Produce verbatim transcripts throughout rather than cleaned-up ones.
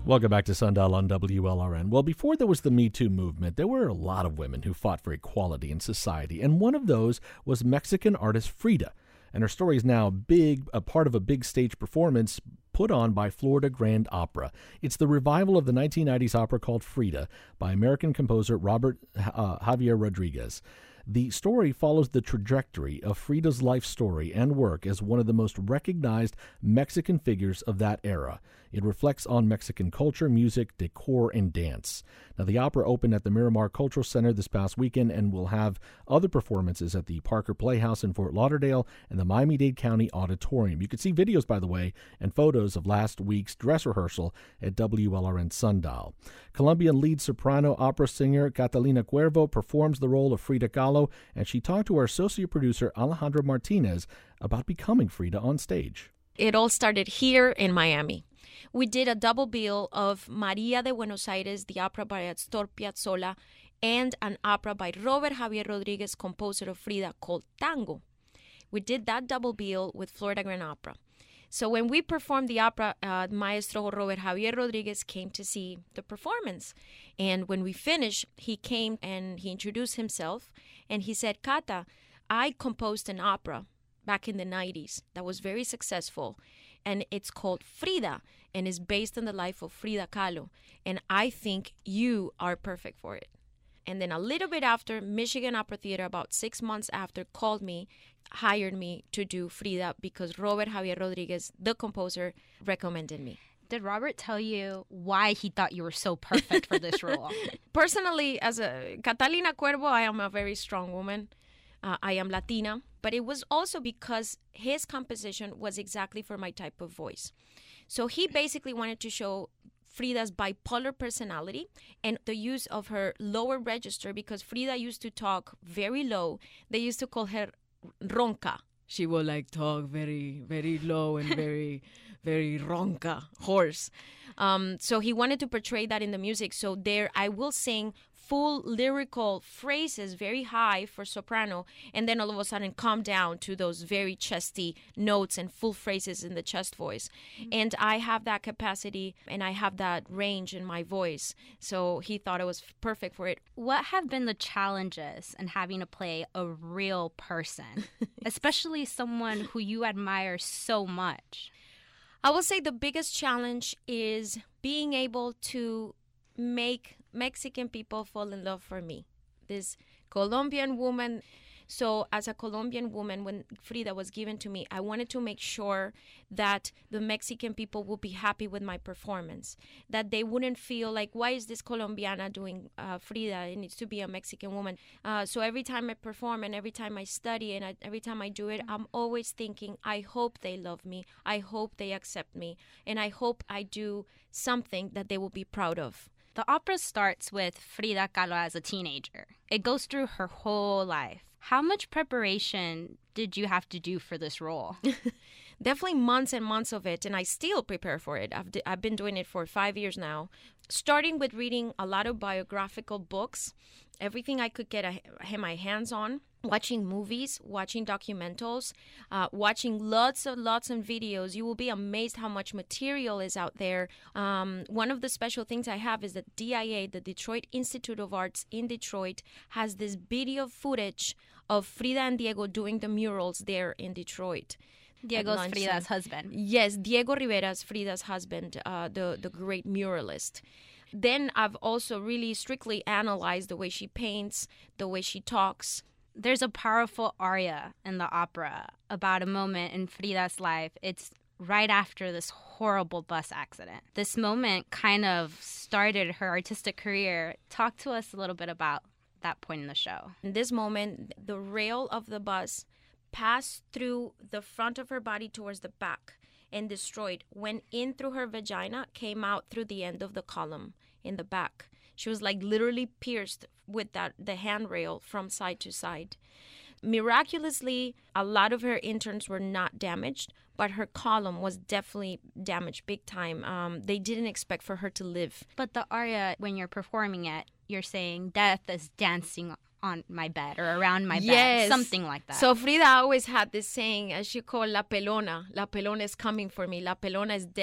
Welcome back to Sundial on W L R N. Well, before there was the Me Too movement, there were a lot of women who fought for equality in society, and one of those was Mexican artist Frida. And her story is now big, a part of a big stage performance put on by Florida Grand Opera. It's the revival of the nineteen nineties opera called Frida by American composer Robert uh, Javier Rodriguez. The story follows the trajectory of Frida's life story and work as one of the most recognized Mexican figures of that era. It reflects on Mexican culture, music, decor, and dance. Now, the opera opened at the Miramar Cultural Center this past weekend and will have other performances at the Parker Playhouse in Fort Lauderdale and the Miami-Dade County Auditorium. You can see videos, by the way, and photos of last week's dress rehearsal at W L R N Sundial. Colombian lead soprano opera singer Catalina Cuervo performs the role of Frida Kahlo, and she talked to our associate producer Alejandra Martinez about becoming Frida on stage. It all started here in Miami. We did a double bill of Maria de Buenos Aires, the opera by Astor Piazzolla, and an opera by Robert Javier Rodriguez, composer of Frida, called Tango. We did that double bill with Florida Grand Opera. So when we performed the opera, uh, Maestro Robert Javier Rodriguez came to see the performance. And when we finished, he came and he introduced himself, and he said, Cata, I composed an opera back in the nineties that was very successful, and it's called Frida, and is based on the life of Frida Kahlo, and I think you are perfect for it. And then a little bit after, Michigan Opera Theater, about six months after, called me, hired me to do Frida because Robert Javier Rodriguez, the composer, recommended me. Did Robert tell you why he thought you were so perfect for this role? Personally, as a Catalina Cuervo, I am a very strong woman. Uh, I am Latina, but it was also because his composition was exactly for my type of voice. So he basically wanted to show Frida's bipolar personality and the use of her lower register, because Frida used to talk very low. They used to call her ronca. She would like talk very, very low and very, very ronca, hoarse. Um, so he wanted to portray that in the music. So there I will sing full lyrical phrases, very high for soprano, and then all of a sudden calm down to those very chesty notes and full phrases in the chest voice. Mm-hmm. And I have that capacity and I have that range in my voice. So he thought it was perfect for it. What have been the challenges in having to play a real person, especially someone who you admire so much? I will say the biggest challenge is being able to make Mexican people fall in love for me. This Colombian woman. So as a Colombian woman, when Frida was given to me, I wanted to make sure that the Mexican people would be happy with my performance, that they wouldn't feel like, why is this Colombiana doing uh, Frida? It needs to be a Mexican woman. Uh, so every time I perform and every time I study and I, every time I do it, I'm always thinking, I hope they love me. I hope they accept me. And I hope I do something that they will be proud of. The opera starts with Frida Kahlo as a teenager. It goes through her whole life. How much preparation did you have to do for this role? Definitely months and months of it, and I still prepare for it. I've, d- I've been doing it for five years now, starting with reading a lot of biographical books, everything I could get a, a, my hands on, watching movies, watching documentals, uh, watching lots of lots of videos. You will be amazed how much material is out there. Um, one of the special things I have is that D I A, the Detroit Institute of Arts in Detroit, has this video footage of Frida and Diego doing the murals there in Detroit. Diego's Frida's husband. Yes, Diego Rivera's Frida's husband, uh, the, the great muralist. Then I've also really strictly analyzed the way she paints, the way she talks. There's a powerful aria in the opera about a moment in Frida's life. It's right after this horrible bus accident. This moment kind of started her artistic career. Talk to us a little bit about that point in the show. In this moment, the rail of the bus passed through the front of her body towards the back and destroyed, went in through her vagina, came out through the end of the column in the back. She was like literally pierced with that the handrail from side to side. Miraculously, a lot of her interns were not damaged, but her column was definitely damaged big time. Um, they didn't expect for her to live. But the aria, when you're performing it, you're saying death is dancing on my bed or around my yes. bed, something like that. So Frida always had this saying, as she called La Pelona. La Pelona is coming for me. La Pelona is death.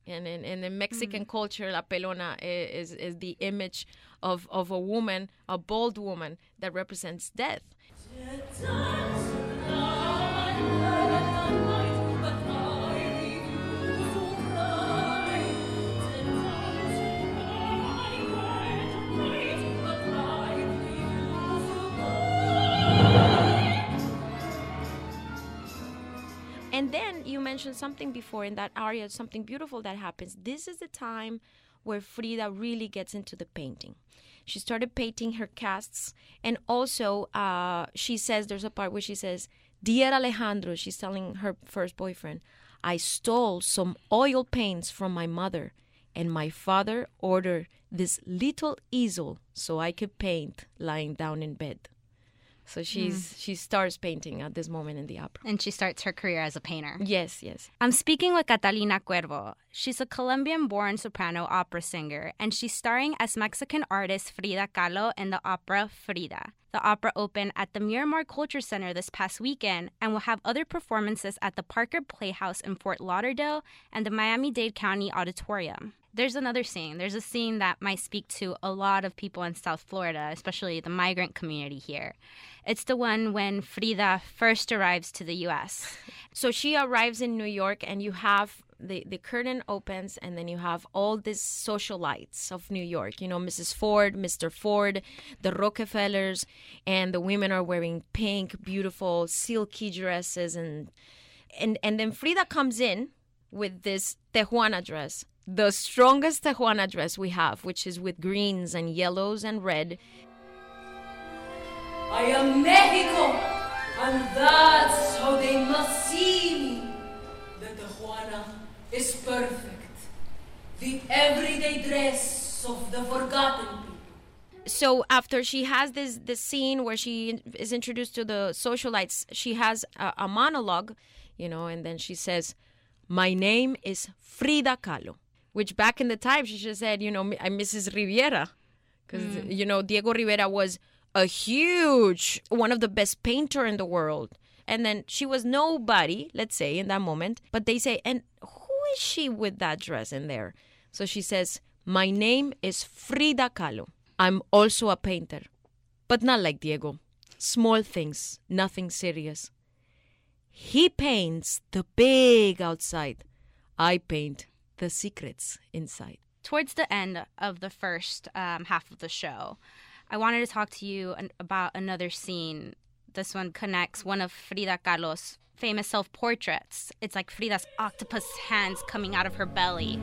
And in, in the Mexican mm. culture, La Pelona is, is the image of, of a woman, a bold woman that represents death. And then you mentioned something before in that aria, something beautiful that happens. This is the time where Frida really gets into the painting. She started painting her casts. And also, uh, she says, there's a part where she says, Dear Alejandro, she's telling her first boyfriend, I stole some oil paints from my mother. And my father ordered this little easel so I could paint lying down in bed. So she's mm. she starts painting at this moment in the opera. And she starts her career as a painter. Yes, yes. I'm speaking with Catalina Cuervo. She's a Colombian-born soprano opera singer, and she's starring as Mexican artist Frida Kahlo in the opera Frida. The opera opened at the Miramar Culture Center this past weekend and will have other performances at the Parker Playhouse in Fort Lauderdale and the Miami-Dade County Auditorium. There's another scene. There's a scene that might speak to a lot of people in South Florida, especially the migrant community here. It's the one when Frida first arrives to the U S. So she arrives in New York, and you have the, the curtain opens, and then you have all these socialites of New York. You know, Missus Ford, Mister Ford, the Rockefellers, and the women are wearing pink, beautiful, silky dresses. And, and, and then Frida comes in with this Tejuana dress, the strongest Tejuana dress we have, which is with greens and yellows and red. I am Mexico, and that's how they must see me. The Tejuana is perfect, the everyday dress of the forgotten people. So after she has this, this scene where she is introduced to the socialites, she has a, a monologue, you know, and then she says, my name is Frida Kahlo. Which back in the time, she just said, you know, I'm Missus Riviera. Because, mm. you know, Diego Rivera was a huge, one of the best painter in the world. And then she was nobody, let's say, in that moment. But they say, and who is she with that dress in there? So she says, my name is Frida Kahlo. I'm also a painter. But not like Diego. Small things, nothing serious. He paints the big outside. I paint the secrets inside. Towards the end of the first um, half of the show, I wanted to talk to you an- about another scene. This one connects one of Frida Kahlo's famous self-portraits. It's like Frida's octopus hands coming out of her belly.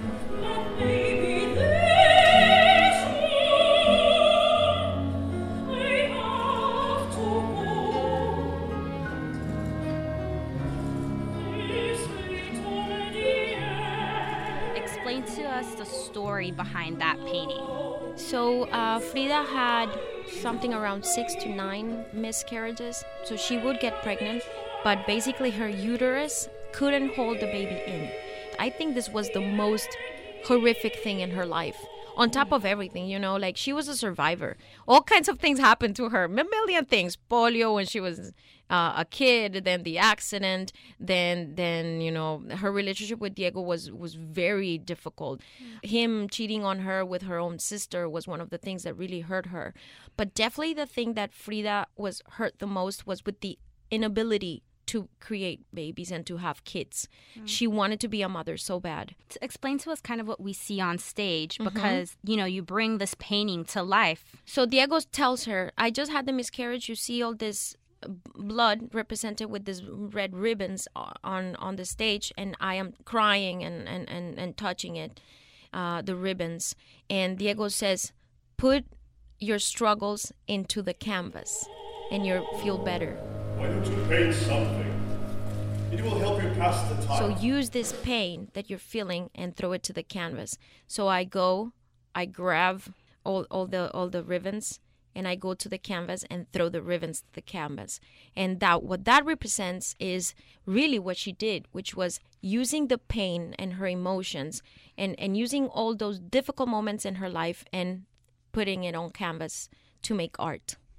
Explain to us the story behind that painting. So uh, Frida had something around six to nine miscarriages. So she would get pregnant, but basically her uterus couldn't hold the baby in. I think this was the most horrific thing in her life. On top of everything, you know, like she was a survivor. All kinds of things happened to her. A million things. Polio when she was uh, a kid, then the accident, then, then you know, her relationship with Diego was, was very difficult. Mm. Him cheating on her with her own sister was one of the things that really hurt her. But definitely the thing that Frida was hurt the most was with the inability to create babies and to have kids. Mm. She wanted to be a mother so bad. To explain to us kind of what we see on stage, because, mm-hmm. you know, you bring this painting to life. So Diego tells her, I just had the miscarriage. You see all this blood represented with these red ribbons on, on the stage, and I am crying and, and, and, and touching it, uh, the ribbons. And Diego says, put your struggles into the canvas and you'll feel better. Why don't you paint something? It will help you pass the time. So use this pain that you're feeling and throw it to the canvas. So I go, I grab all, all the all the ribbons, and I go to the canvas and throw the ribbons to the canvas. And that what that represents is really what she did, which was using the pain and her emotions and, and using all those difficult moments in her life and putting it on canvas to make art.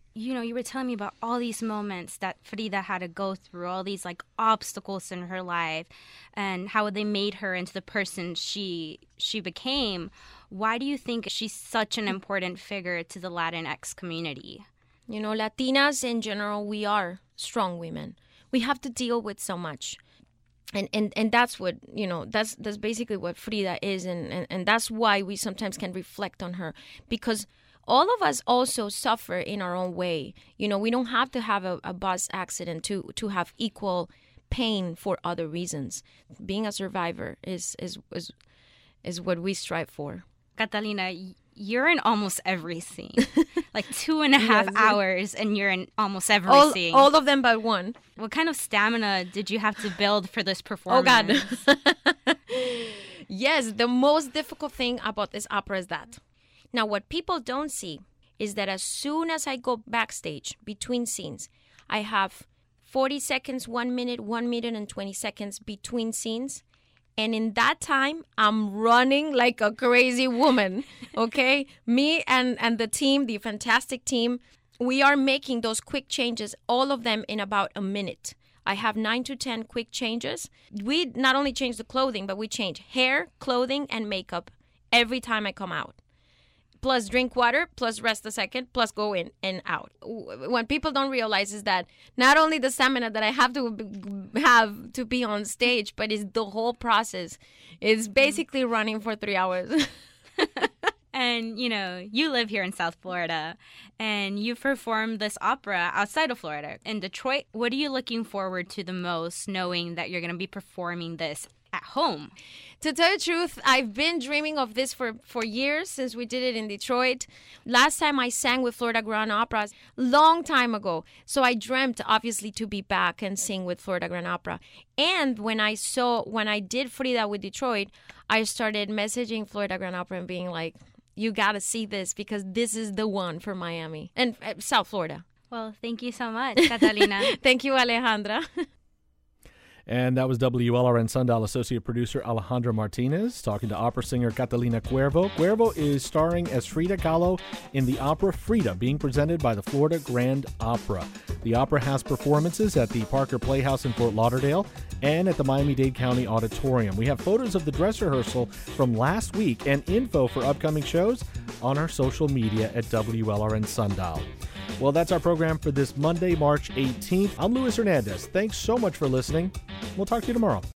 you know, you were telling me about all these moments that Frida had to go through, all these like obstacles in her life, and how they made her into the person she she became. Why do you think she's such an important figure to the Latinx community? You know, Latinas in general, we are strong women. We have to deal with so much. And and, and that's what, you know, that's that's basically what Frida is. And, and, and that's why we sometimes can reflect on her. Because all of us also suffer in our own way. You know, we don't have to have a, a bus accident to, to have equal pain for other reasons. Being a survivor is, is, is, is what we strive for. Catalina, you're in almost every scene. Like two and a half yes. hours, and you're in almost every all, scene. All of them but one. What kind of stamina did you have to build for this performance? Oh, God. Yes, the most difficult thing about this opera is that. Now, what people don't see is that as soon as I go backstage between scenes, I have forty seconds, one minute, one minute and twenty seconds between scenes. And in that time, I'm running like a crazy woman, okay? Me and, and the team, the fantastic team, we are making those quick changes, all of them in about a minute. I have nine to ten quick changes. We not only change the clothing, but we change hair, clothing, and makeup every time I come out. Plus drink water, plus rest a second, plus go in and out. When people don't realize is that not only the stamina that I have to have to be on stage, but it's the whole process. It's basically running for three hours. And, you know, you live here in South Florida, and you've performed this opera outside of Florida. In Detroit, what are you looking forward to the most, knowing that you're going to be performing this at home? To tell you the truth, I've been dreaming of this for, for years since we did it in Detroit. Last time I sang with Florida Grand Opera, long time ago. So I dreamt, obviously, to be back and sing with Florida Grand Opera. And when I saw, when I did Frida with Detroit, I started messaging Florida Grand Opera and being like, you got to see this because this is the one for Miami and uh, South Florida. Well, thank you so much, Catalina. Thank you, Alejandra. And that was W L R N Sundial associate producer Alejandra Martinez talking to opera singer Catalina Cuervo. Cuervo is starring as Frida Kahlo in the opera Frida, being presented by the Florida Grand Opera. The opera has performances at the Parker Playhouse in Fort Lauderdale and at the Miami-Dade County Auditorium. We have photos of the dress rehearsal from last week and info for upcoming shows on our social media at W L R N Sundial. Well, that's our program for this Monday, March eighteenth. I'm Luis Hernandez. Thanks so much for listening. We'll talk to you tomorrow.